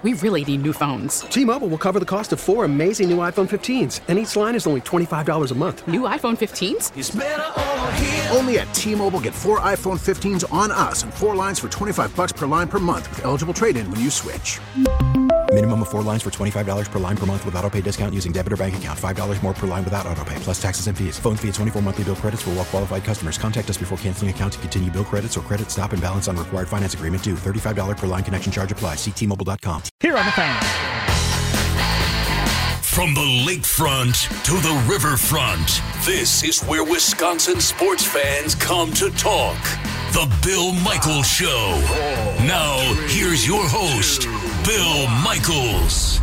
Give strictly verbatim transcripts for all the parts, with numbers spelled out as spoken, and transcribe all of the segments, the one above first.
We really need new phones. T-Mobile will cover the cost of four amazing new iPhone fifteens, and each line is only twenty-five dollars a month. New iPhone fifteens? It's better over here. Only at T-Mobile, get four iPhone fifteens on us and four lines for twenty-five dollars per line per month with eligible trade-in when you switch. Minimum of four lines for twenty-five dollars per line per month with autopay discount using debit or bank account. five dollars more per line without autopay, plus taxes and fees. Phone fee at twenty-four monthly bill credits for well-qualified customers. Contact us before canceling account to continue bill credits or credit stop and balance on required finance agreement due. thirty-five dollars per line connection charge applies. See T Mobile dot com. Here on the Fan. From the lakefront to the riverfront, this is where Wisconsin sports fans come to talk. The Bill Michaels Show. Now, here's your host, Bill Michaels.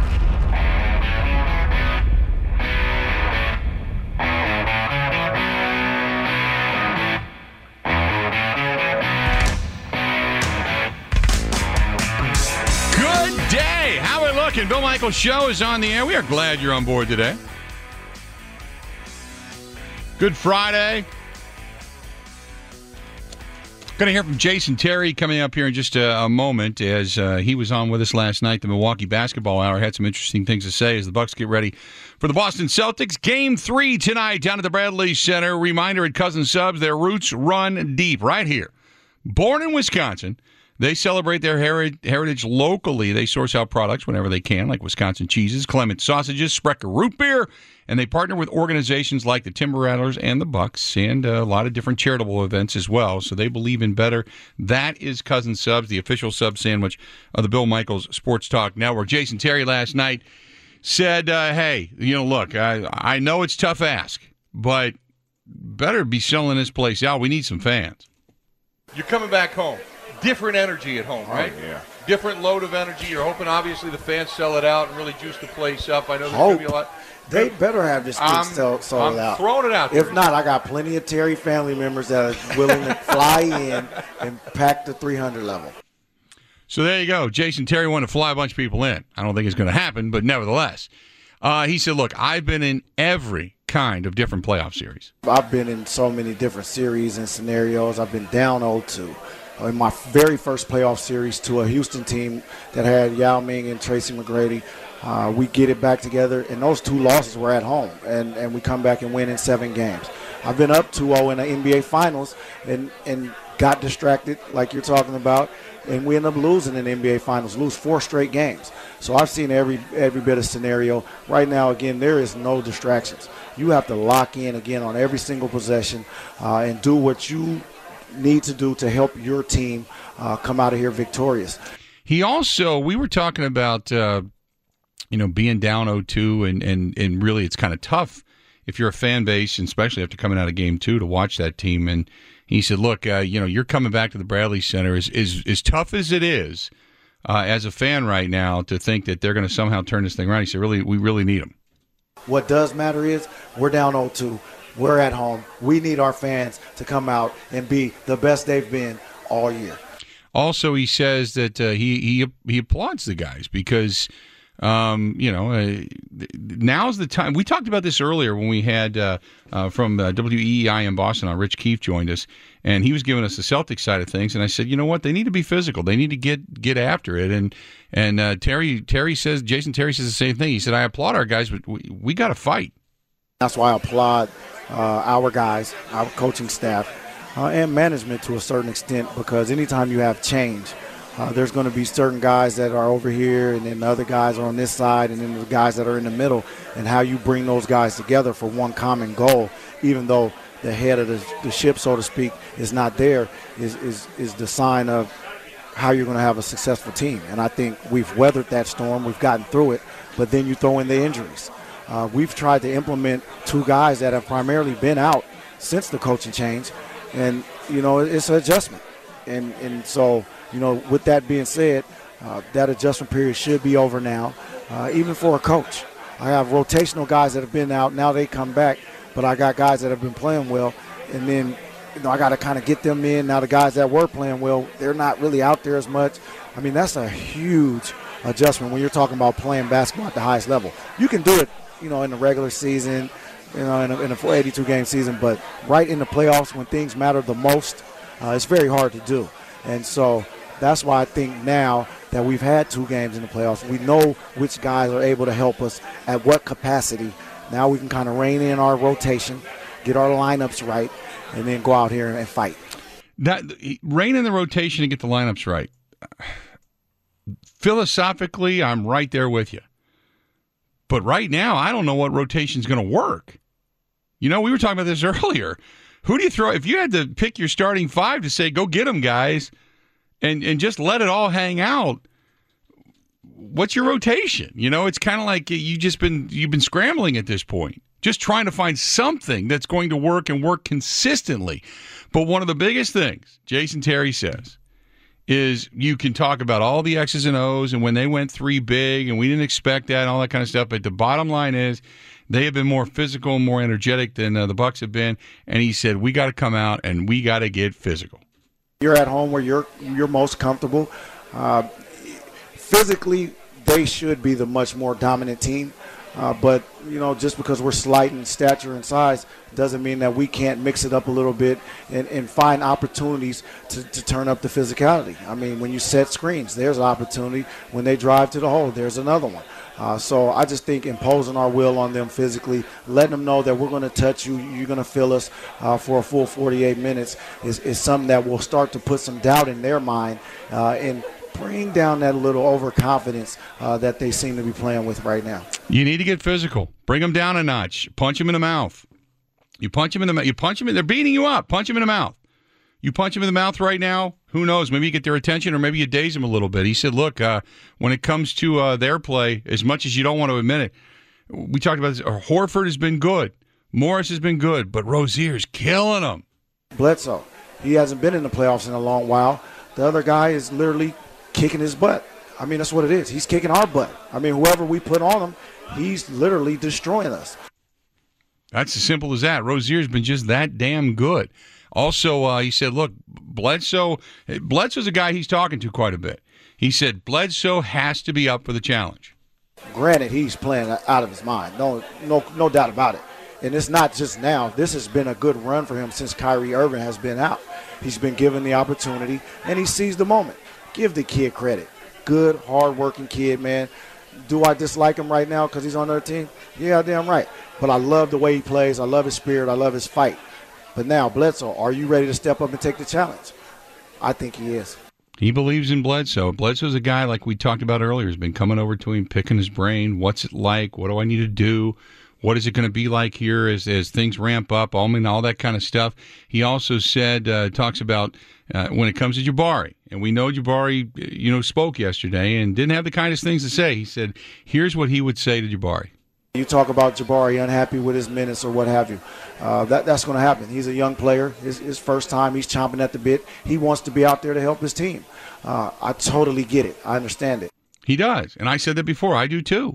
Good day. How are we looking? Bill Michaels Show is on the air. We are glad you're on board today. Good Friday. Going to hear from Jason Terry coming up here in just a, a moment, as uh, he was on with us last night. The Milwaukee Basketball Hour had some interesting things to say as the Bucks get ready for the Boston Celtics. Game three tonight down at the Bradley Center. Reminder at Cousin Subs, their roots run deep right here. Born in Wisconsin, they celebrate their heri- heritage locally. They source out products whenever they can, like Wisconsin cheeses, Clement sausages, Sprecher root beer, and they partner with organizations like the Timber Rattlers and the Bucks, and a lot of different charitable events as well. So they believe in better. That is Cousin Subs, the official sub sandwich of the Bill Michaels Sports Talk Network. Jason Terry last night said, uh, hey, you know, look, I, I know it's tough ask, but better be selling this place out. We need some fans. You're coming back home. Different energy at home, right? Oh, yeah. Different load of energy. You're hoping, obviously, the fans sell it out and really juice the place up. I know there's going to be a lot. They better have this I'm, thing sold, sold I'm out. throwing it out there. If not, I got plenty of Terry family members that are willing to fly in and pack the three hundred level. So there you go. Jason Terry wanted to fly a bunch of people in. I don't think it's going to happen, but nevertheless. Uh, he said, look, I've been in every kind of different playoff series. I've been in so many different series and scenarios. I've been down oh two. In my very first playoff series to a Houston team that had Yao Ming and Tracy McGrady. Uh, we get it back together, and those two losses were at home, and, and we come back and win in seven games. I've been up two oh in the N B A Finals and, and got distracted, like you're talking about, and we end up losing in the N B A Finals, lose four straight games. So I've seen every every bit of scenario. Right now, again, there is no distractions. You have to lock in, again, on every single possession uh, and do what you need to do to help your team uh, come out of here victorious. He also, we were talking about, uh, you know, being down oh two, and, and, and really it's kind of tough if you're a fan base, and especially after coming out of game two, to watch that team. And he said, look, uh, you know, you're coming back to the Bradley Center. Is is as tough as it is uh, as a fan right now to think that they're going to somehow turn this thing around. He said, really, we really need them. What does matter is we're down oh two. We're at home. We need our fans to come out and be the best they've been all year. Also, he says that uh, he, he he applauds the guys because, um, you know, uh, now's the time. We talked about this earlier when we had uh, uh, from uh, W E E I in Boston, on Rich Keefe joined us, and he was giving us the Celtics side of things. And I said, you know what? They need to be physical. They need to get get after it. And and uh, Terry Terry says, Jason Terry says the same thing. He said, I applaud our guys, but we, we got to fight. That's why I applaud uh, our guys, our coaching staff, uh, and management to a certain extent, because anytime you have change, uh, there's going to be certain guys that are over here, and then the other guys are on this side, and then the guys that are in the middle, and how you bring those guys together for one common goal, even though the head of the, the ship, so to speak, is not there, is, is, is the sign of how you're going to have a successful team. And I think we've weathered that storm. We've gotten through it, but then you throw in the injuries. Uh, we've tried to implement two guys that have primarily been out since the coaching change, and, you know, it's an adjustment. And and so, you know, with that being said, uh, that adjustment period should be over now, uh, even for a coach. I have rotational guys that have been out. Now they come back, but I got guys that have been playing well, and then, you know, I got to kind of get them in. Now the guys that were playing well, they're not really out there as much. I mean, that's a huge adjustment when you're talking about playing basketball at the highest level. You can do it, you know, in the regular season, you know, in a, in a eighty-two game season, but right in the playoffs when things matter the most, uh, it's very hard to do. And so that's why I think now that we've had two games in the playoffs. We know which guys are able to help us at what capacity. Now we can kind of rein in our rotation, get our lineups right, and then go out here and fight. That rein in the rotation and get the lineups right. Philosophically, I'm right there with you. But right now, I don't know what rotation's going to work. You know, we were talking about this earlier. Who do you throw? If you had to pick your starting five to say, go get them, guys, and, and just let it all hang out, what's your rotation? You know, it's kind of like you just been you've been scrambling at this point, just trying to find something that's going to work and work consistently. But one of the biggest things Jason Terry says is you can talk about all the X's and O's and when they went three big and we didn't expect that and all that kind of stuff. But the bottom line is they have been more physical, more energetic than uh, the Bucs have been. And he said, we got to come out and we got to get physical. You're at home where you're you're most comfortable. Uh, physically, they should be the much more dominant team. Uh, but, you know, just because we're slight in stature and size doesn't mean that we can't mix it up a little bit and, and find opportunities to, to turn up the physicality. I mean, when you set screens, there's an opportunity. When they drive to the hole, there's another one. Uh, so I just think imposing our will on them physically, letting them know that we're going to touch you, you're going to feel us uh, for a full forty-eight minutes is, is something that will start to put some doubt in their mind uh, and bring down that little overconfidence uh, that they seem to be playing with right now. You need to get physical. Bring them down a notch. Punch them in the mouth. You punch them in the mouth. You punch them in. They're beating you up. Punch them in the mouth. You punch them in the mouth right now. Who knows? Maybe you get their attention, or maybe you daze them a little bit. He said, "Look, uh, when it comes to uh, their play, as much as you don't want to admit it, we talked about this. Horford has been good. Morris has been good, but Rozier's killing them." Bledsoe, he hasn't been in the playoffs in a long while. The other guy is literally kicking his butt. I mean, that's what it is. He's kicking our butt. I mean, whoever we put on him, he's literally destroying us. That's as simple as that. Rozier's been just that damn good. Also, uh, he said, look, Bledsoe, Bledsoe's a guy he's talking to quite a bit. He said Bledsoe has to be up for the challenge. Granted, he's playing out of his mind. No, no, no doubt about it. And it's not just now. This has been a good run for him since Kyrie Irving has been out. He's been given the opportunity, and he seized the moment. Give the kid credit. Good, hard-working kid, man. Do I dislike him right now because he's on another team? Yeah, damn right. But I love the way he plays. I love his spirit. I love his fight. But now, Bledsoe, are you ready to step up and take the challenge? I think he is. He believes in Bledsoe. Bledsoe's a guy, like we talked about earlier, has been coming over to him, picking his brain. What's it like? What do I need to do? What is it going to be like here as, as things ramp up? I mean, all that kind of stuff. He also said, uh, talks about uh, when it comes to Jabari. And we know Jabari, you know, spoke yesterday and didn't have the kindest things to say. He said, here's what he would say to Jabari. You talk about Jabari unhappy with his minutes or what have you. Uh, that, that's going to happen. He's a young player. His, his first time, he's chomping at the bit. He wants to be out there to help his team. Uh, I totally get it. I understand it. He does. And I said that before. I do too.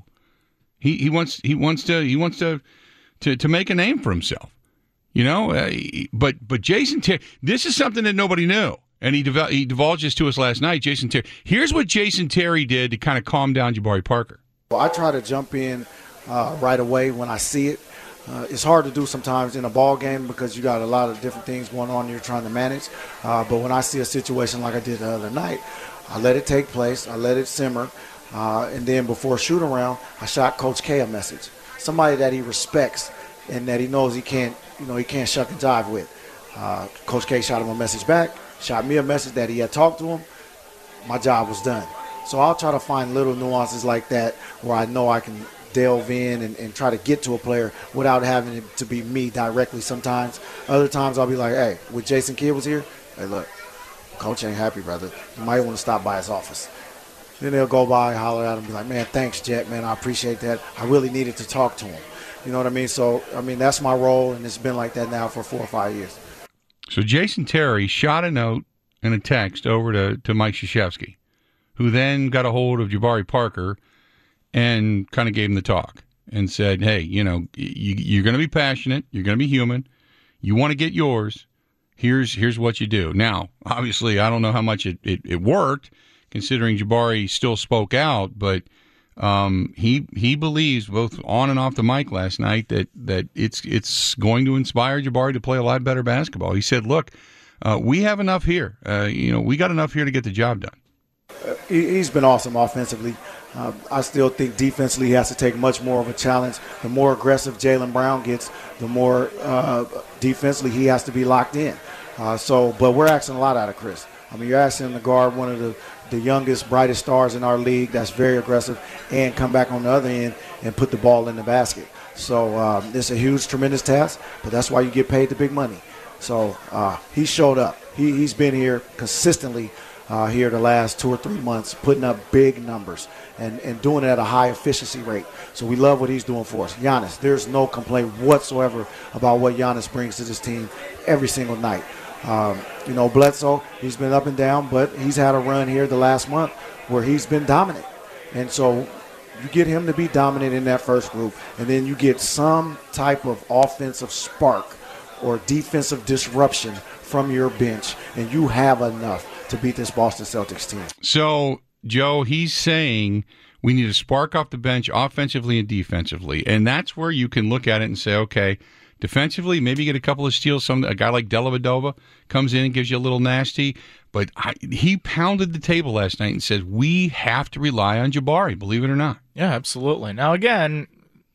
He he wants he wants to he wants to to, to make a name for himself. You know, uh, but but Jason Terry, this is something that nobody knew. And he, dev- he divulged this to us last night, Jason Terry. Here's what Jason Terry did to kind of calm down Jabari Parker. Well, I try to jump in uh, right away when I see it. Uh, it's hard to do sometimes in a ball game because you got a lot of different things going on you're trying to manage. Uh, but when I see a situation like I did the other night, I let it take place. I let it simmer. Uh, and then before shoot around, I shot Coach K a message. Somebody that he respects and that he knows he can't, you know, he can't shuck and jive with. Uh, Coach K shot him a message back, shot me a message that he had talked to him. My job was done. So I'll try to find little nuances like that where I know I can delve in and, and try to get to a player without having it to be me directly sometimes. Other times I'll be like, hey, when Jason Kidd was here, hey, look, Coach ain't happy, brother. You might want to stop by his office. Then they'll go by, holler at him, and be like, man, thanks, Jet, man, I appreciate that. I really needed to talk to him. You know what I mean? So, I mean, that's my role, and it's been like that now for four or five years. So Jason Terry shot a note and a text over to, to Mike Krzyzewski, who then got a hold of Jabari Parker and kind of gave him the talk and said, hey, you know, you, you're going to be passionate. You're going to be human. You want to get yours. Here's here's what you do. Now, obviously, I don't know how much it, it, it worked, considering Jabari still spoke out, but um, he he believes, both on and off the mic last night, that that it's it's going to inspire Jabari to play a lot better basketball. He said, look, uh, we have enough here. Uh, you know, we got enough here to get the job done. Uh, he, he's been awesome offensively. Uh, I still think defensively he has to take much more of a challenge. The more aggressive Jaylen Brown gets, the more uh, defensively he has to be locked in. Uh, so, but we're asking a lot out of Chris. I mean, you're asking him to guard one of the, the youngest, brightest stars in our league that's very aggressive and come back on the other end and put the ball in the basket. So um, it's a huge, tremendous task, but that's why you get paid the big money. So uh, he showed up. He, he's been here consistently uh, here the last two or three months, putting up big numbers and, and doing it at a high efficiency rate. So we love what he's doing for us. Giannis, there's no complaint whatsoever about what Giannis brings to this team every single night. Um, you know, Bledsoe, he's been up and down, but he's had a run here the last month where he's been dominant. And so you get him to be dominant in that first group, and then you get some type of offensive spark or defensive disruption from your bench, and you have enough to beat this Boston Celtics team. So, Joe, he's saying we need a spark off the bench offensively and defensively, and that's where you can look at it and say, okay, defensively, maybe you get a couple of steals. Some a guy like Dellavedova comes in and gives you a little nasty. But I, he pounded the table last night and said, we have to rely on Jabari, believe it or not. Yeah, absolutely. Now, again,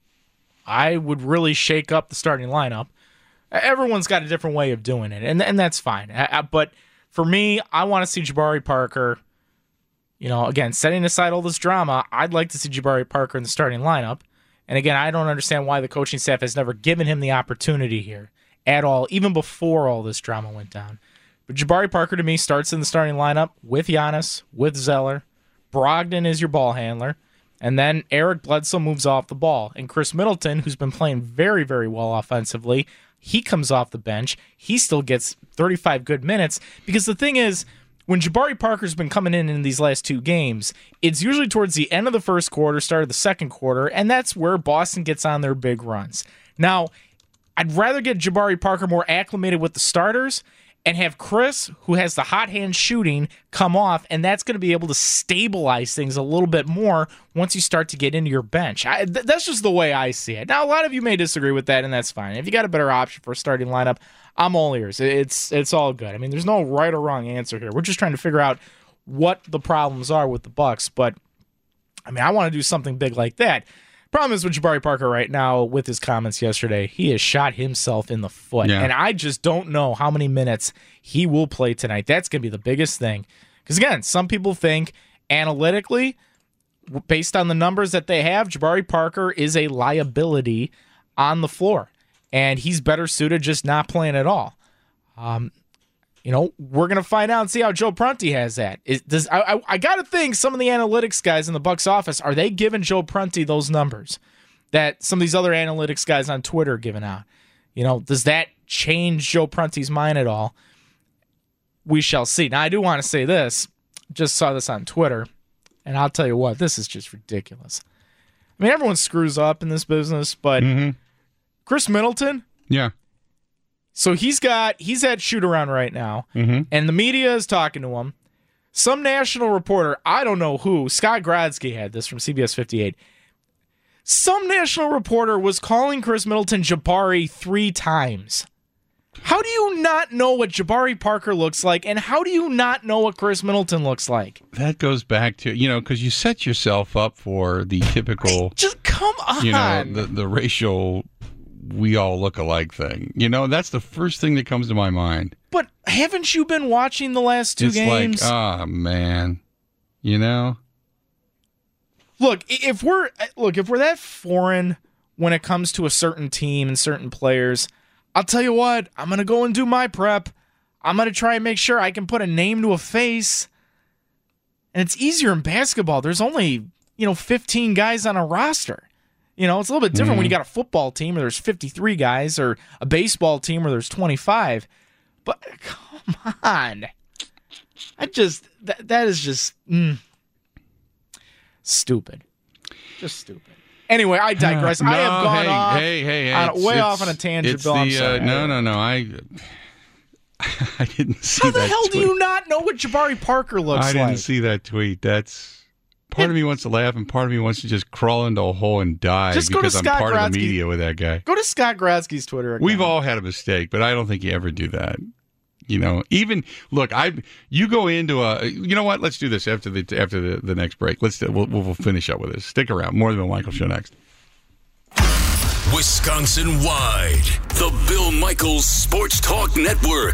I would really shake up the starting lineup. Everyone's got a different way of doing it, and, and that's fine. I, I, but for me, I want to see Jabari Parker, you know, again, setting aside all this drama, I'd like to see Jabari Parker in the starting lineup. And again, I don't understand why the coaching staff has never given him the opportunity here at all, even before all this drama went down. But Jabari Parker, to me, starts in the starting lineup with Giannis, with Zeller. Brogdon is your ball handler. And then Eric Bledsoe moves off the ball. And Chris Middleton, who's been playing very, very well offensively, he comes off the bench. He still gets thirty-five good minutes. Because the thing is, when Jabari Parker's been coming in in these last two games, it's usually towards the end of the first quarter, start of the second quarter, and that's where Boston gets on their big runs. Now, I'd rather get Jabari Parker more acclimated with the starters and have Chris, who has the hot hand shooting, come off, and that's going to be able to stabilize things a little bit more once you start to get into your bench. I, th- that's just the way I see it. Now, a lot of you may disagree with that, and that's fine. If you got a better option for a starting lineup, I'm all ears. It's it's all good. I mean, there's no right or wrong answer here. We're just trying to figure out what the problems are with the Bucks. But I mean, I want to do something big like that. Problem is with Jabari Parker right now, with his comments yesterday, he has shot himself in the foot. Yeah. And I just don't know how many minutes he will play tonight. That's going to be the biggest thing. Because again, some people think analytically, based on the numbers that they have, Jabari Parker is a liability on the floor. And he's better suited just not playing at all. Um, you know, we're going to find out and see how Joe Prunty has that. Is, does I, I, I got to think some of the analytics guys in the Bucks office, are they giving Joe Prunty those numbers that some of these other analytics guys on Twitter are giving out? You know, does that change Joe Prunty's mind at all? We shall see. Now, I do want to say this. Just saw this on Twitter, and I'll tell you what, this is just ridiculous. I mean, everyone screws up in this business, but... Mm-hmm. Chris Middleton, yeah. So he's got he's at shoot around right now, mm-hmm. and the media is talking to him. Some national reporter, I don't know who, Scott Grodsky had this from C B S fifty-eight. Some national reporter was calling Chris Middleton Jabari three times. How do you not know what Jabari Parker looks like, and how do you not know what Chris Middleton looks like? That goes back to, you know, because you set yourself up for the typical, I, just come on, you know, the the racial. We all look alike thing. You know, that's the first thing that comes to my mind. But haven't you been watching the last two it's games? It's like, ah, oh, man. You know? Look, if we're look, if we're that foreign when it comes to a certain team and certain players, I'll tell you what, I'm going to go and do my prep. I'm going to try and make sure I can put a name to a face. And it's easier in basketball. There's only, you know, fifteen guys on a roster. You know, it's a little bit different mm-hmm. when you got a football team where there's fifty-three guys or a baseball team where there's twenty-five. But come on. I just, that, that is just mm, stupid. Just stupid. Anyway, I digress. no, I have gone hey, off hey, hey, hey, on, it's, way it's, off on a tangent, Bill. The, I'm sorry. Uh, no, no, no. I I didn't see How that the hell tweet. do you not know what Jabari Parker looks like? I didn't see that tweet. That's... Part of me wants to laugh, and part of me wants to just crawl into a hole and die just because I'm Scott part Grodsky. of the media with that guy. Go to Scott Grodsky's Twitter account. We've all had a mistake, but I don't think you ever do that. You know, even look, I you go into a. You know what? Let's do this after the after the, the next break. Let's we'll, we'll finish up with this. Stick around. More of the Bill Michaels Show next. Wisconsin wide, the Bill Michaels Sports Talk Network.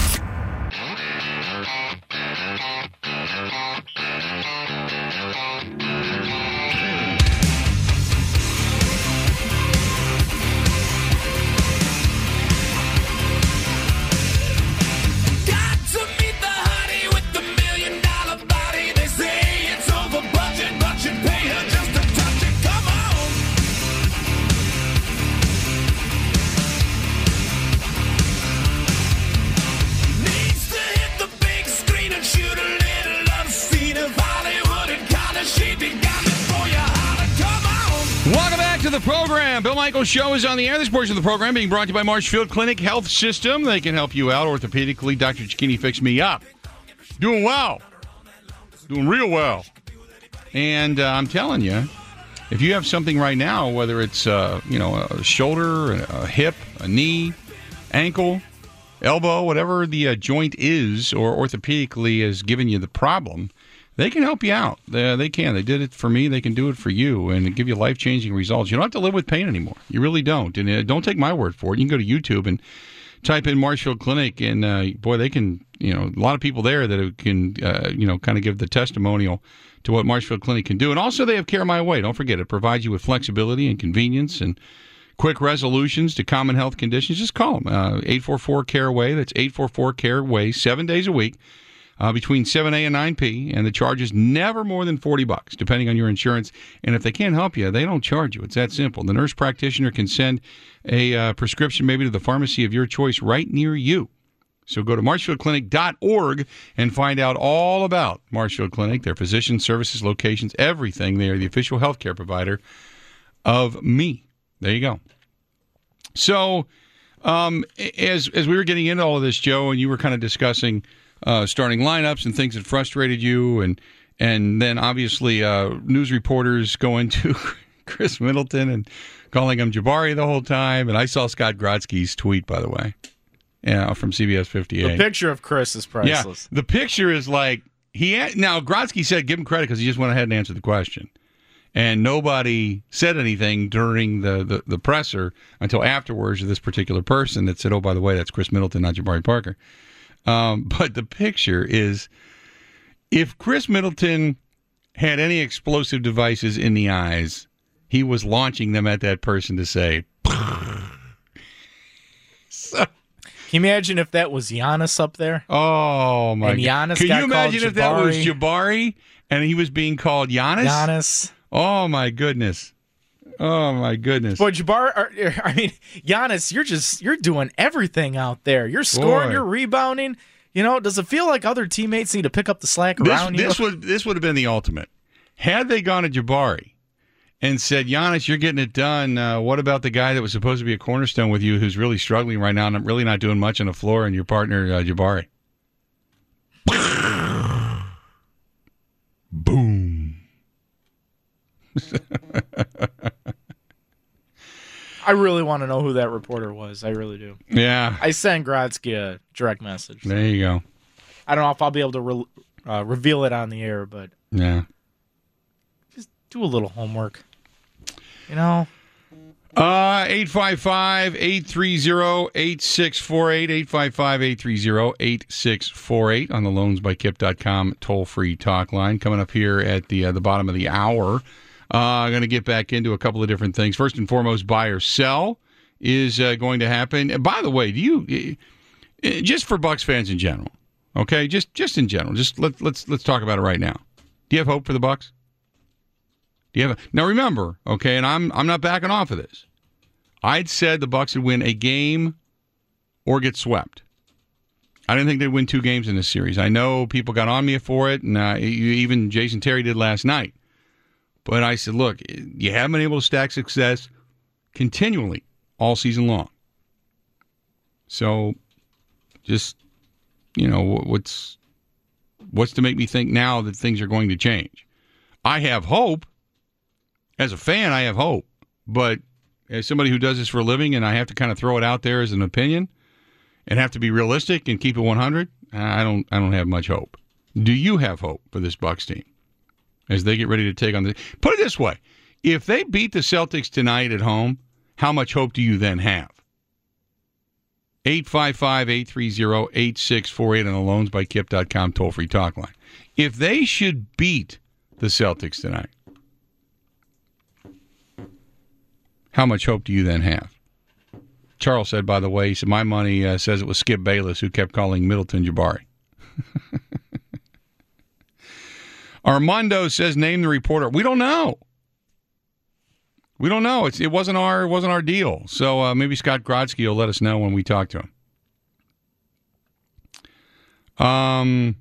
Welcome back to the program. Bill Michaels Show is on the air. This portion of the program being brought to you by Marshfield Clinic Health System. They can help you out orthopedically. Doctor Cicchini fixed me up. Doing well. Doing real well. And uh, I'm telling you, if you have something right now, whether it's uh, you know a shoulder, a hip, a knee, ankle, elbow, whatever the uh, joint is or orthopedically is giving you the problem, they can help you out. They, they can. They did it for me. They can do it for you and give you life-changing results. You don't have to live with pain anymore. You really don't. And uh, don't take my word for it. You can go to YouTube and type in Marshfield Clinic, and uh, boy, they can, you know, a lot of people there that can, uh, you know, kind of give the testimonial to what Marshfield Clinic can do. And also they have Care My Way. Don't forget, it provides you with flexibility and convenience and quick resolutions to common health conditions. Just call them, uh, eight four four, C A R E W A Y. That's eight four four, C A R E W A Y, seven days a week. Uh, between seven a and nine p, and the charge is never more than forty bucks, depending on your insurance. And if they can't help you, they don't charge you. It's that simple. The nurse practitioner can send a uh, prescription maybe to the pharmacy of your choice right near you. So go to marshfield clinic dot org and find out all about Marshfield Clinic, their physician services, locations, everything. They are the official healthcare provider of me. There you go. So um, as as we were getting into all of this, Joe, and you were kind of discussing Uh, starting lineups and things that frustrated you, and and then obviously uh, news reporters going to Chris Middleton and calling him Jabari the whole time. And I saw Scott Grodzki's tweet, by the way, yeah, from C B S fifty-eight. The picture of Chris is priceless. Yeah, the picture is like he had, now Grodzki said give him credit because he just went ahead and answered the question, and nobody said anything during the, the the presser until afterwards to this particular person that said, oh, by the way, that's Chris Middleton, not Jabari Parker. Um, but the picture is, if Chris Middleton had any explosive devices in the eyes, he was launching them at that person to say, so, can you imagine if that was Giannis up there? Oh, my and Giannis God. Can got you imagine if Jabari? that was Jabari and he was being called Giannis? Giannis. Oh, my goodness. Oh, my goodness. Boy, Jabari, I mean, Giannis, you're just, you're doing everything out there. You're scoring, Boy. You're rebounding. You know, does it feel like other teammates need to pick up the slack This, around you? this would this would have been the ultimate. Had they gone to Jabari and said, Giannis, you're getting it done. Uh, what about the guy that was supposed to be a cornerstone with you who's really struggling right now and I'm really not doing much on the floor, and your partner, uh, Jabari? Boom. I really want to know who that reporter was. I really do. Yeah. I sent Grodzki a direct message. There you go. I don't know if I'll be able to re- uh, reveal it on the air, but yeah, just do a little homework. You know? Uh, eight five five, eight three zero, eight six four eight, eight five five, eight three zero, eight six four eight on the loans by kip dot com toll-free talk line. Coming up here at the uh, the bottom of the hour. I'm uh, going to get back into a couple of different things. First and foremost, buy or sell is uh, going to happen. And by the way, do you uh, just for Bucs fans in general? Okay, just just in general. Just let, let's let's talk about it right now. Do you have hope for the Bucs? Do you have a, now? Remember, okay, and I'm I'm not backing off of this. I'd said the Bucs would win a game or get swept. I didn't think they'd win two games in this series. I know people got on me for it, and uh, even Jason Terry did last night. But I said, look, you haven't been able to stack success continually all season long. So just, you know, what's what's to make me think now that things are going to change? I have hope. As a fan, I have hope. But as somebody who does this for a living and I have to kind of throw it out there as an opinion, and have to be realistic and keep it one hundred, I don't I don't have much hope. Do you have hope for this Bucks team as they get ready to take on the... Put it this way. If they beat the Celtics tonight at home, how much hope do you then have? eight five five, eight three zero, eight six four eight on the loans by kip dot com toll-free talk line. If they should beat the Celtics tonight, how much hope do you then have? Charles said, by the way, he said, my money uh, says it was Skip Bayless who kept calling Middleton Jabari. Armando says, name the reporter. We don't know. We don't know. It's, it wasn't our it wasn't our deal. So uh, maybe Scott Grodsky will let us know when we talk to him. Um,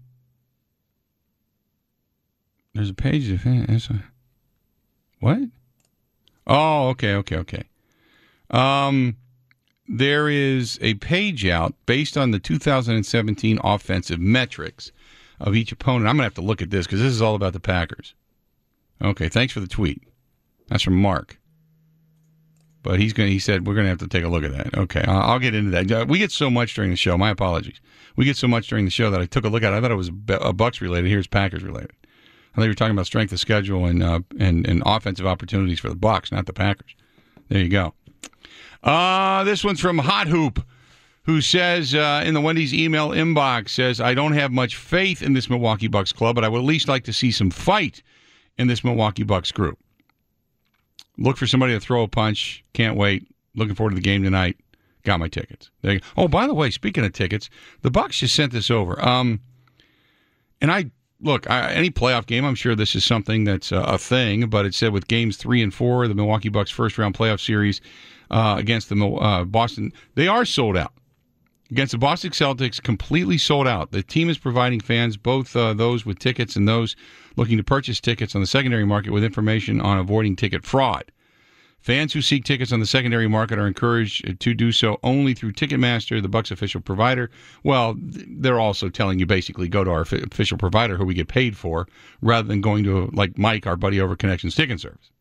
there's a page of what? Oh, okay, okay, okay. Um, there is a page out based on the two thousand seventeen offensive metrics of each opponent. I'm gonna have to look at this because this is all about the Packers. Okay, thanks for the tweet. That's from Mark. But he's going. He said we're going to have to take a look at that. Okay, I'll, I'll get into that. We get so much during the show. My apologies. We get so much during the show that I took a look at it. I thought it was a Bucks related. Here's Packers related. I thought you were talking about strength of schedule and uh, and and offensive opportunities for the Bucks, not the Packers. There you go. Uh, this one's from Hot Hoop, who says uh, in the Wendy's email inbox, says, I don't have much faith in this Milwaukee Bucks club, but I would at least like to see some fight in this Milwaukee Bucks group. Look for somebody to throw a punch. Can't wait. Looking forward to the game tonight. Got my tickets. There you go. Oh, by the way, speaking of tickets, the Bucks just sent this over. Um, and I look, I, any playoff game, I'm sure this is something that's a, a thing. But it said with games three and four, the Milwaukee Bucks first round playoff series uh, against the uh, Boston, they are sold out. Against the Boston Celtics, completely sold out. The team is providing fans, both uh, those with tickets and those looking to purchase tickets on the secondary market, with information on avoiding ticket fraud. Fans who seek tickets on the secondary market are encouraged to do so only through Ticketmaster, the Bucks official provider. Well, they're also telling you basically go to our official provider who we get paid for, rather than going to, like Mike, our buddy over Connections Ticket Service.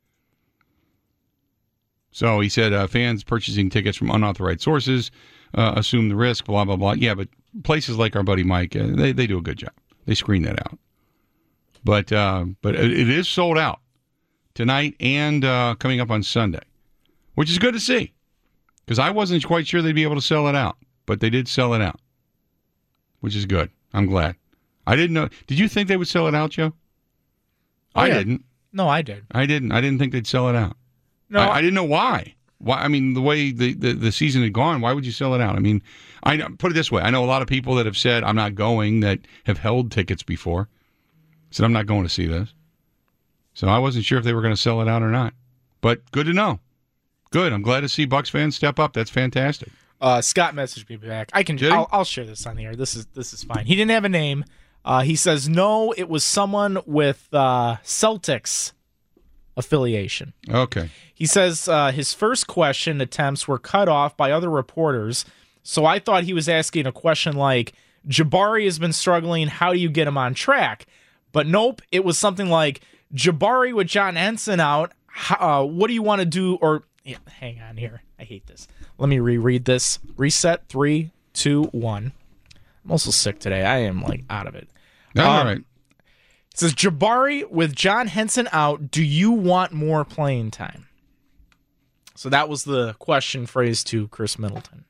So he said uh, fans purchasing tickets from unauthorized sources uh, assume the risk, blah, blah, blah. Yeah, but places like our buddy Mike, uh, they, they do a good job. They screen that out. But uh, but it is sold out tonight and uh, coming up on Sunday, which is good to see, because I wasn't quite sure they'd be able to sell it out, but they did sell it out, which is good. I'm glad. I didn't know. Did you think they would sell it out, Joe? Oh, I yeah. didn't. No, I did. I didn't. I didn't think they'd sell it out. No, I, I didn't know why. Why? I mean, the way the, the, the season had gone, why would you sell it out? I mean, I put it this way. I know a lot of people that have said, I'm not going, that have held tickets before. Said, I'm not going to see this. So I wasn't sure if they were going to sell it out or not. But good to know. Good. I'm glad to see Bucks fans step up. That's fantastic. Uh, Scott messaged me back. I can. I'll, I'll share this on the air. This is this is fine. He didn't have a name. Uh, he says no. It was someone with uh, Celtics affiliation. Okay. He says uh, his first question attempts were cut off by other reporters. So I thought he was asking a question like, Jabari has been struggling. How do you get him on track? But nope, it was something like, Jabari with John Henson out, uh, what do you want to do? Or, yeah, hang on here. I hate this. Let me reread this. Reset, three, two, one. I'm also sick today. I am, like, out of it. All um, right. It says, Jabari with John Henson out, do you want more playing time? So that was the question phrased to Chris Middleton.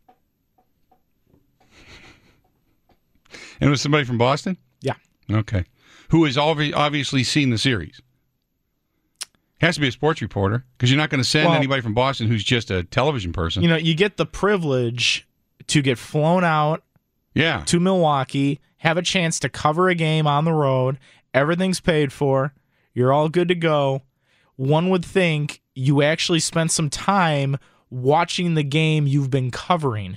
And it was somebody from Boston? Yeah. Okay. Who has obvi- obviously seen the series. Has to be a sports reporter, because you're not going to send well, anybody from Boston who's just a television person. You know, you get the privilege to get flown out yeah. to Milwaukee, have a chance to cover a game on the road. Everything's paid for. You're all good to go. One would think you actually spent some time watching the game you've been covering.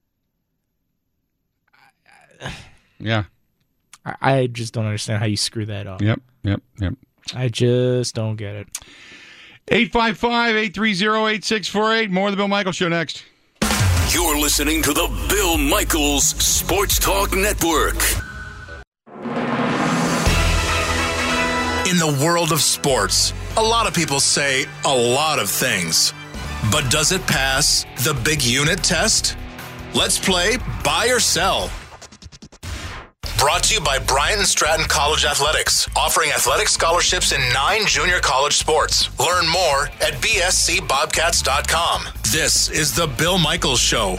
Yeah. I just don't understand how you screw that up. Yep, yep, yep. I just don't get it. eight five five, eight three zero, eight six four eight. More of the Bill Michaels Show next. You're listening to the Bill Michaels Sports Talk Network. In the world of sports, a lot of people say a lot of things. But does it pass the big unit test? Let's play Buy or Sell. Brought to you by Bryant and Stratton College Athletics, offering athletic scholarships in nine junior college sports. Learn more at b s c bobcats dot com. This is the Bill Michaels Show.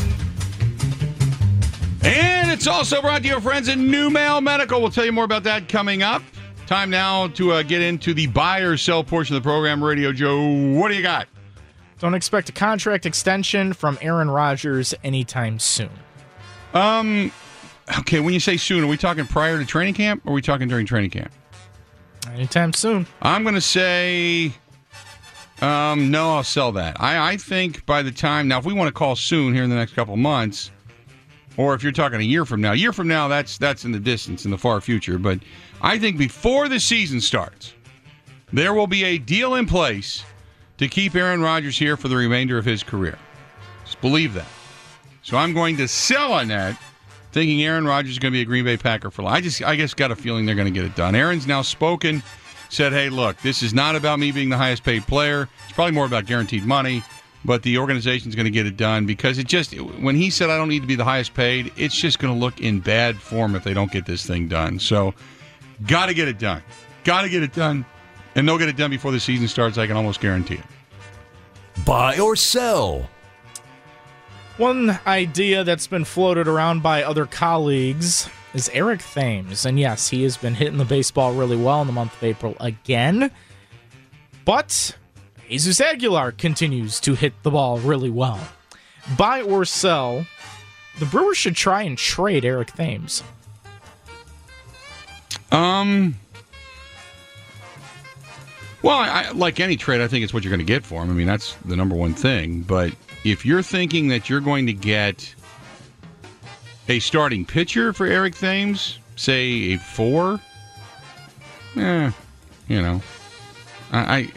And it's also brought to you, friends, at New Mail Medical. We'll tell you more about that coming up. Time now to uh, get into the buy or sell portion of the program. Radio Joe, what do you got? Don't expect a contract extension from Aaron Rodgers anytime soon. Um... Okay, when you say soon, are we talking prior to training camp or are we talking during training camp? Anytime soon. I'm going to say, um, no, I'll sell that. I, I think by the time, now if we want to call soon here in the next couple of months, or if you're talking a year from now, a year from now, that's that's in the distance, in the far future. But I think before the season starts, there will be a deal in place to keep Aaron Rodgers here for the remainder of his career. Just believe that. So I'm going to sell on that, thinking Aaron Rodgers is going to be a Green Bay Packer for life. I just, I guess, got a feeling they're going to get it done. Aaron's now spoken, said, hey, look, this is not about me being the highest paid player. It's probably more about guaranteed money, but the organization's going to get it done because it just, when he said I don't need to be the highest paid, it's just going to look in bad form if they don't get this thing done. So, got to get it done. Got to get it done. And they'll get it done before the season starts, I can almost guarantee it. Buy or sell. One idea that's been floated around by other colleagues is Eric Thames. And yes, he has been hitting the baseball really well in the month of April again. But Jesus Aguilar continues to hit the ball really well. Buy or sell, the Brewers should try and trade Eric Thames. Um... Well, I, like any trade, I think it's what you're going to get for him. I mean, that's the number one thing. But if you're thinking that you're going to get a starting pitcher for Eric Thames, say a four, eh, you know, I, I,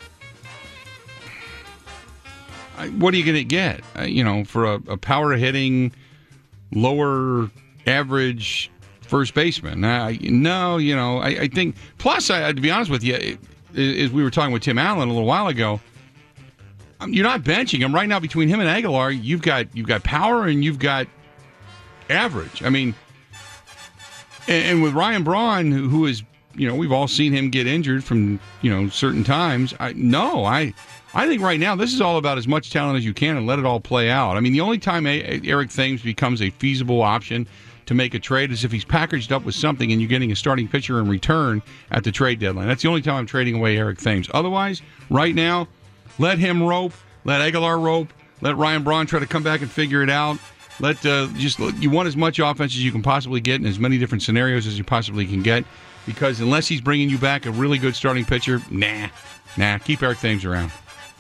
I what are you going to get? Uh, you know, for a, a power hitting, lower average first baseman? I, no, you know, I, I think. Plus, I, to be honest with you. It, As we were talking with Tim Allen a little while ago, you're not benching him right now. Between him and Aguilar, you've got you've got power and you've got average. I mean, and, and with Ryan Braun, who, who is, you know, we've all seen him get injured from, you know, certain times. I no, I I think right now this is all about as much talent as you can and let it all play out. I mean, the only time a- Eric Thames becomes a feasible option to make a trade is if he's packaged up with something and you're getting a starting pitcher in return at the trade deadline. That's the only time I'm trading away Eric Thames. Otherwise, right now, let him rope, let Aguilar rope, let Ryan Braun try to come back and figure it out. Let uh, just you want as much offense as you can possibly get in as many different scenarios as you possibly can get, because unless he's bringing you back a really good starting pitcher, nah, nah, keep Eric Thames around.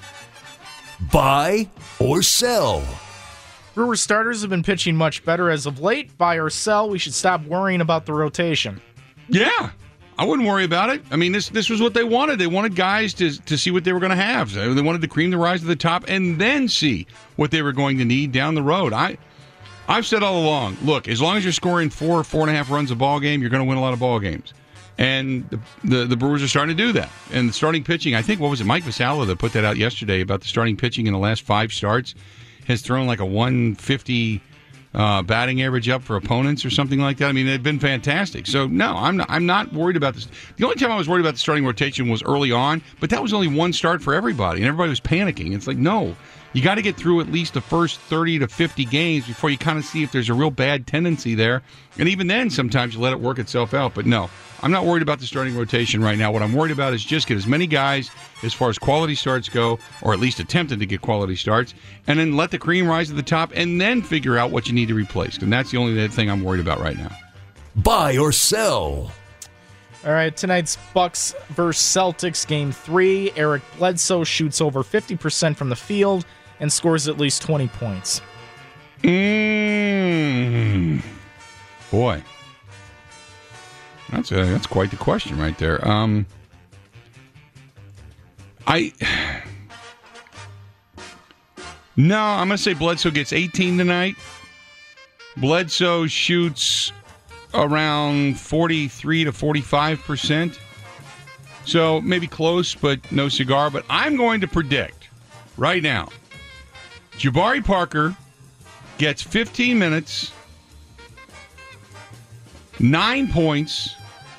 Buy or sell. Brewers starters have been pitching much better as of late. Buy or sell, we should stop worrying about the rotation. Yeah, I wouldn't worry about it. I mean, this this was what they wanted. They wanted guys to to see what they were going to have. They wanted to cream the rise to the top and then see what they were going to need down the road. I, I've said all along, look, as long as you're scoring four, four and a half runs a ball game, you're going to win a lot of ball games. And the, the the Brewers are starting to do that. And the starting pitching, I think, what was it, Mike Vassallo that put that out yesterday about the starting pitching in the last five starts, has thrown like a one fifty uh, batting average up for opponents or something like that. I mean, they've been fantastic. So, no, I'm not, I'm not worried about this. The only time I was worried about the starting rotation was early on, but that was only one start for everybody, and everybody was panicking. It's like, no, you got to get through at least the first thirty to fifty games before you kind of see if there's a real bad tendency there. And even then, sometimes you let it work itself out. But no, I'm not worried about the starting rotation right now. What I'm worried about is just get as many guys as far as quality starts go, or at least attempting to get quality starts, and then let the cream rise to the top, and then figure out what you need to replace. And that's the only thing I'm worried about right now. Buy or sell. All right, tonight's Bucks versus Celtics game three. Eric Bledsoe shoots over fifty percent from the field and scores at least twenty points. Mm. Boy. That's a, that's quite the question right there. Um, I no, I'm going to say Bledsoe gets eighteen tonight. Bledsoe shoots around forty-three to forty-five percent. So maybe close, but no cigar. But I'm going to predict right now, Jabari Parker gets fifteen minutes, nine points.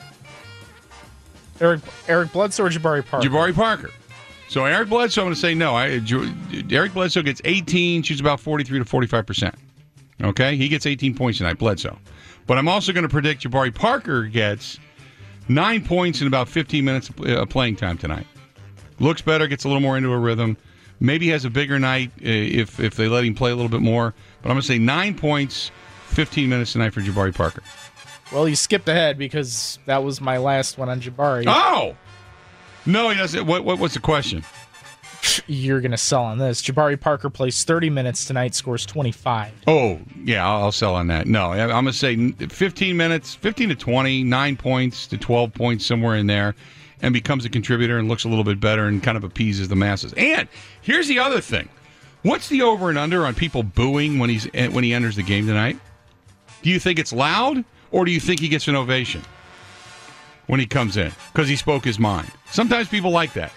Eric Eric Bledsoe or Jabari Parker? Jabari Parker. So Eric Bledsoe, I'm going to say no. I, Eric Bledsoe gets eighteen, shoots about forty-three to forty-five percent. Okay? He gets eighteen points tonight, Bledsoe. But I'm also going to predict Jabari Parker gets nine points in about fifteen minutes of playing time tonight. Looks better, gets a little more into a rhythm. Maybe has a bigger night if if they let him play a little bit more. But I'm going to say nine points, fifteen minutes tonight for Jabari Parker. Well, you skipped ahead because that was my last one on Jabari. Oh! No, he doesn't. What, what What's the question? You're going to sell on this. Jabari Parker plays thirty minutes tonight, scores twenty-five. Oh, yeah, I'll, I'll sell on that. No, I'm going to say fifteen minutes, fifteen to twenty, nine points to twelve points, somewhere in there, and becomes a contributor and looks a little bit better and kind of appeases the masses. And here's the other thing. What's the over and under on people booing when he's when he enters the game tonight? Do you think it's loud? Or do you think he gets an ovation when he comes in because he spoke his mind? Sometimes people like that.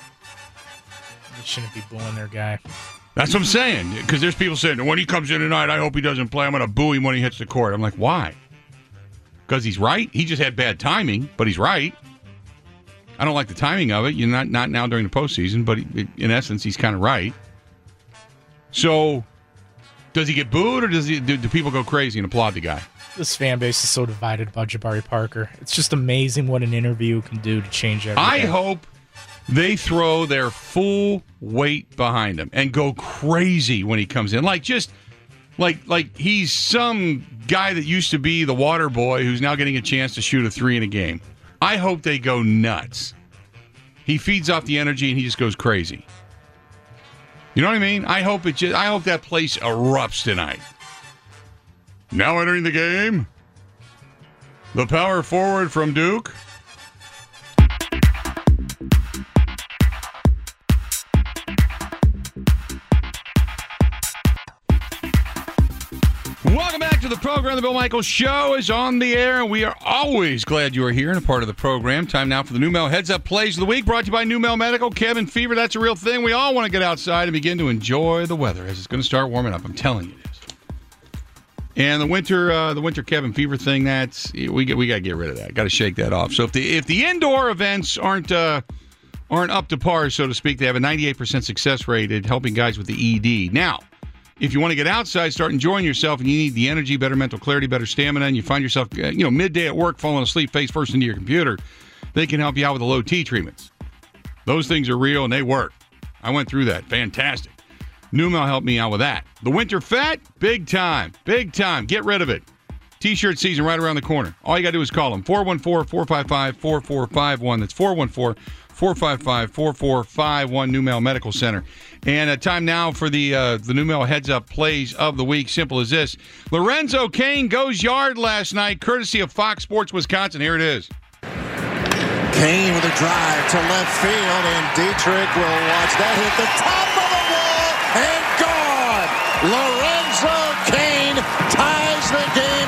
You shouldn't be booing their guy. That's what I'm saying. Because there's people saying, when he comes in tonight, I hope he doesn't play. I'm going to boo him when he hits the court. I'm like, why? Because he's right. He just had bad timing, but he's right. I don't like the timing of it. You're not, not now during the postseason, but in essence, he's kind of right. So, does he get booed or does he, do, do people go crazy and applaud the guy? This fan base is so divided about Jabari Parker. It's just amazing what an interview can do to change everything. I hope they throw their full weight behind him and go crazy when he comes in. Like just like like he's some guy that used to be the water boy who's now getting a chance to shoot a three in a game. I hope they go nuts. He feeds off the energy and he just goes crazy. You know what I mean? I hope it just I hope that place erupts tonight. Now entering the game, the power forward from Duke. Welcome back to the program. The Bill Michaels Show is on the air, and we are always glad you are here and a part of the program. Time now for the Numel Heads Up Plays of the Week, brought to you by Numel Medical. Cabin fever, that's a real thing. We all want to get outside and begin to enjoy the weather as it's going to start warming up. I'm telling you it is. And the winter, uh, the winter cabin fever thing, that's we get, we got to get rid of that. Got to shake that off. So if the if the indoor events aren't uh, aren't up to par, so to speak, they have a ninety-eight percent success rate at helping guys with the E D. Now, if you want to get outside, start enjoying yourself, and you need the energy, better mental clarity, better stamina, and you find yourself, uh, you know, midday at work, falling asleep face first into your computer, they can help you out with the low T treatments. Those things are real and they work. I went through that. Fantastic. Numel helped me out with that. The winter fat, big time. Big time. Get rid of it. T-shirt season right around the corner. All you got to do is call them. four one four, four five five, four four five one. That's four one four, four five five, four four five one, Numel Medical Center. And uh, time now for the uh, the Numel Heads Up Plays of the Week. Simple as this. Lorenzo Cain goes yard last night, courtesy of Fox Sports Wisconsin. Here it is. Cain with a drive to left field, and Dietrich will watch that hit the top of the wall and gone. Lorenzo Cain ties the game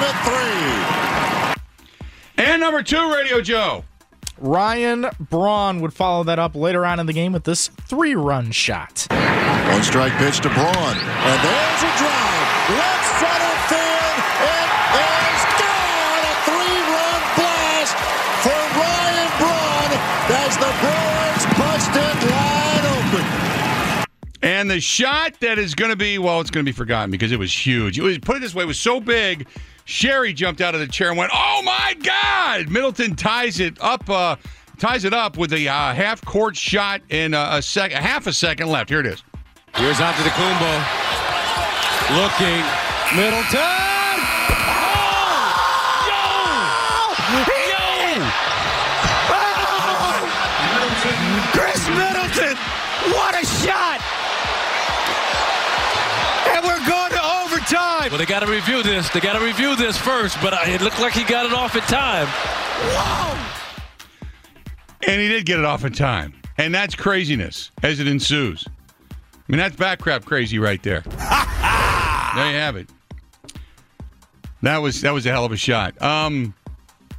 at three. And number two, Radio Joe. Ryan Braun would follow that up later on in the game with this three-run shot. One strike pitch to Braun, and there's a drive. Left center field, it is gone. A three-run blast for Ryan Braun as the Brewers busted wide open. And the shot that is going to be, well, it's going to be forgotten because it was huge. It was, put it this way, it was so big, Sherry jumped out of the chair and went, "Oh my God!" Middleton ties it up, uh, ties it up with a uh, half-court shot in uh, a second, half a second left. Here it is. Here's Antetokounmpo, looking, Middleton. Oh! Yo! Yo! Oh! Chris Middleton, what a shot! And we're going to overtime. Well, they got to review this. They got to review this first, but it looked like he got it off in time. Whoa! And he did get it off in time. And that's craziness as it ensues. I mean, that's back crap crazy right there. There you have it. That was that was a hell of a shot. Um,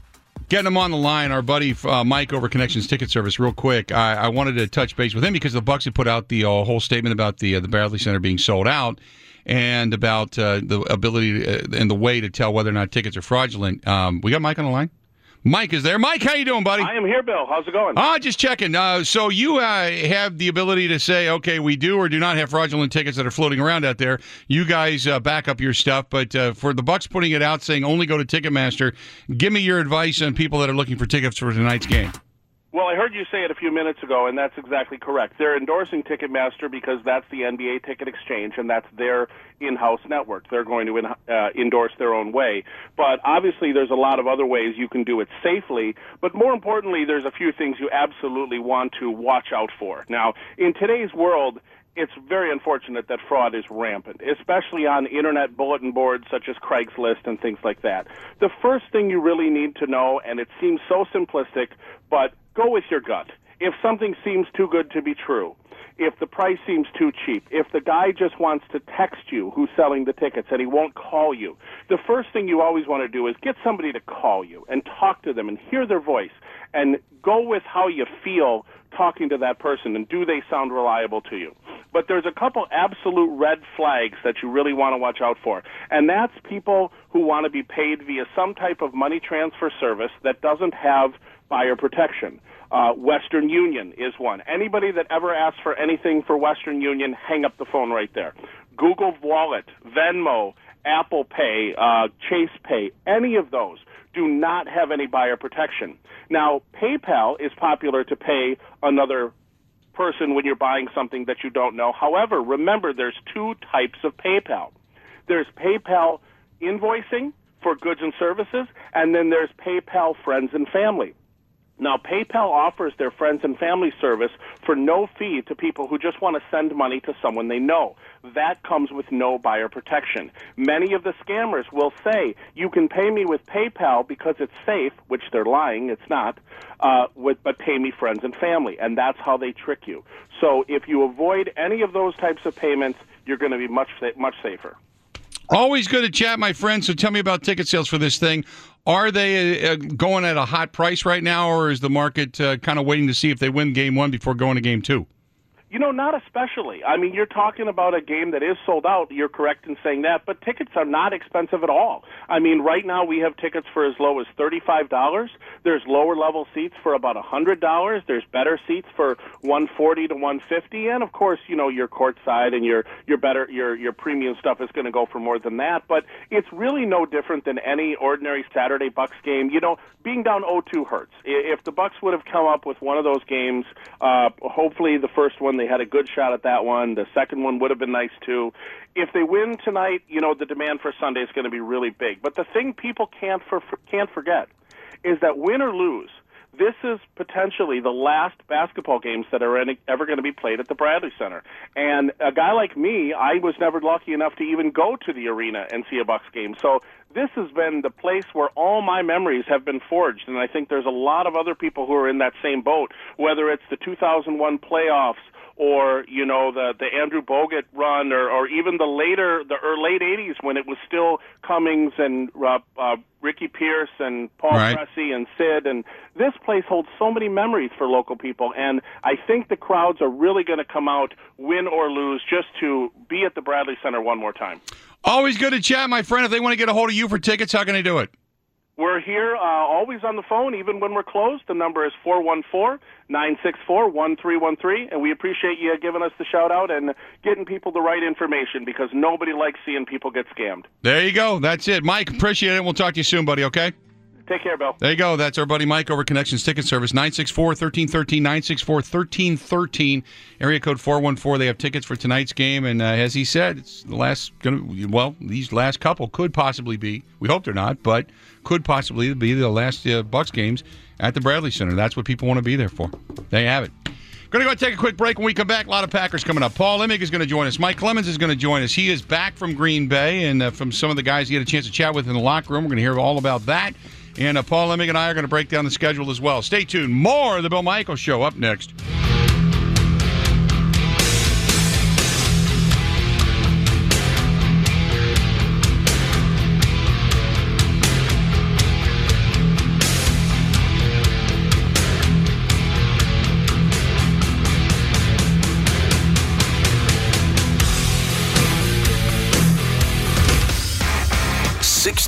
getting him on the line, our buddy uh, Mike over Connections Ticket Service, real quick. I, I wanted to touch base with him because the Bucs had put out the uh, whole statement about the uh, the Bradley Center being sold out and about uh, the ability to, uh, and the way to tell whether or not tickets are fraudulent. Um, we got Mike on the line? Mike is there. Mike, how you doing, buddy? I am here, Bill. How's it going? Ah, just checking. Uh, so you uh, have the ability to say, okay, we do or do not have fraudulent tickets that are floating around out there. You guys uh, back up your stuff, but uh, for the Bucs putting it out saying only go to Ticketmaster, give me your advice on people that are looking for tickets for tonight's game. Well, I heard you say it a few minutes ago, and that's exactly correct. They're endorsing Ticketmaster because that's the N B A Ticket Exchange, and that's their in-house network. They're going to in, uh, endorse their own way. But obviously there's a lot of other ways you can do it safely. But more importantly, there's a few things you absolutely want to watch out for. Now, in today's world, it's very unfortunate that fraud is rampant, especially on internet bulletin boards such as Craigslist and things like that. The first thing you really need to know, and it seems so simplistic, but go with your gut. If something seems too good to be true, if the price seems too cheap, if the guy just wants to text you who's selling the tickets and he won't call you, the first thing you always want to do is get somebody to call you and talk to them and hear their voice and go with how you feel talking to that person and do they sound reliable to you. But there's a couple absolute red flags that you really want to watch out for, and that's people who want to be paid via some type of money transfer service that doesn't have buyer protection. Uh, Western Union is one. Anybody that ever asks for anything for Western Union, hang up the phone right there. Google Wallet, Venmo, Apple Pay, uh, Chase Pay, any of those do not have any buyer protection. Now, PayPal is popular to pay another person when you're buying something that you don't know. However, remember, there's two types of PayPal. There's PayPal invoicing for goods and services, and then there's PayPal Friends and Family. Now, PayPal offers their friends and family service for no fee to people who just want to send money to someone they know. That comes with no buyer protection. Many of the scammers will say, you can pay me with PayPal because it's safe, which they're lying, it's not, uh, with, but pay me friends and family, and that's how they trick you. So if you avoid any of those types of payments, you're going to be much much safer. Always good to chat, my friend. So tell me about ticket sales for this thing. Are they uh, going at a hot price right now, or is the market uh, kind of waiting to see if they win game one before going to game two? You know, not especially. I mean, you're talking about a game that is sold out. You're correct in saying that, but tickets are not expensive at all. I mean, right now we have tickets for as low as thirty-five dollars. There's lower-level seats for about one hundred dollars. There's better seats for one hundred forty dollars to one hundred fifty dollars. And, of course, you know, your courtside and your, your better, your, your premium stuff is going to go for more than that. But it's really no different than any ordinary Saturday Bucks game. You know, being down oh two hurts. If the Bucks would have come up with one of those games, uh, hopefully the first one, they had a good shot at that one. The second one would have been nice, too. If they win tonight, you know, the demand for Sunday is going to be really big. But the thing people can't for, can't forget is that win or lose, this is potentially the last basketball games that are any, ever going to be played at the Bradley Center. And a guy like me, I was never lucky enough to even go to the arena and see a Bucks game. So this has been the place where all my memories have been forged, and I think there's a lot of other people who are in that same boat, whether it's the two thousand one playoffs or, you know, the the Andrew Bogut run, or, or even the later, the or late eighties when it was still Cummings and uh, uh, Ricky Pierce and Paul right. Pressey and Sid. And this place holds so many memories for local people, and I think the crowds are really going to come out, win or lose, just to be at the Bradley Center one more time. Always good to chat, my friend. If they want to get a hold of you for tickets, how can they do it? We're here uh, always on the phone, even when we're closed. The number is four one four, nine six four, one three one three, and we appreciate you giving us the shout-out and getting people the right information, because nobody likes seeing people get scammed. There you go. That's it. Mike, appreciate it. We'll talk to you soon, buddy, okay? Take care, Bill. There you go. That's our buddy Mike over Connections Ticket Service, nine six four, one three one three, nine six four, one three one three, area code four one four. They have tickets for tonight's game, and uh, as he said, it's the last, gonna, well, these last couple could possibly be, we hope they're not, but could possibly be the last uh, Bucks games at the Bradley Center. That's what people want to be there for. There you have it. Going to go take a quick break. When we come back, a lot of Packers coming up. Paul Limig is going to join us. Mike Clemens is going to join us. He is back from Green Bay, and uh, from some of the guys he had a chance to chat with in the locker room. We're going to hear all about that. And uh, Paul Limig and I are going to break down the schedule as well. Stay tuned. More of the Bill Michaels Show up next.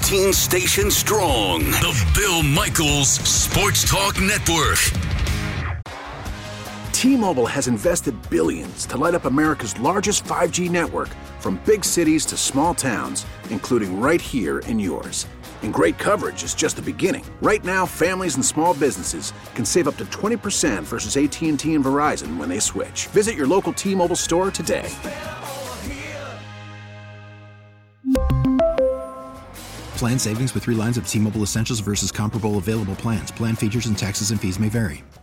fifteen stations strong. The Bill Michaels Sports Talk Network. T-Mobile has invested billions to light up America's largest five G network, from big cities to small towns, including right here in yours. And great coverage is just the beginning. Right now, families and small businesses can save up to twenty percent versus A T and T and Verizon when they switch. Visit your local T-Mobile store today. Plan savings with three lines of T-Mobile Essentials versus comparable available plans. Plan features and taxes and fees may vary.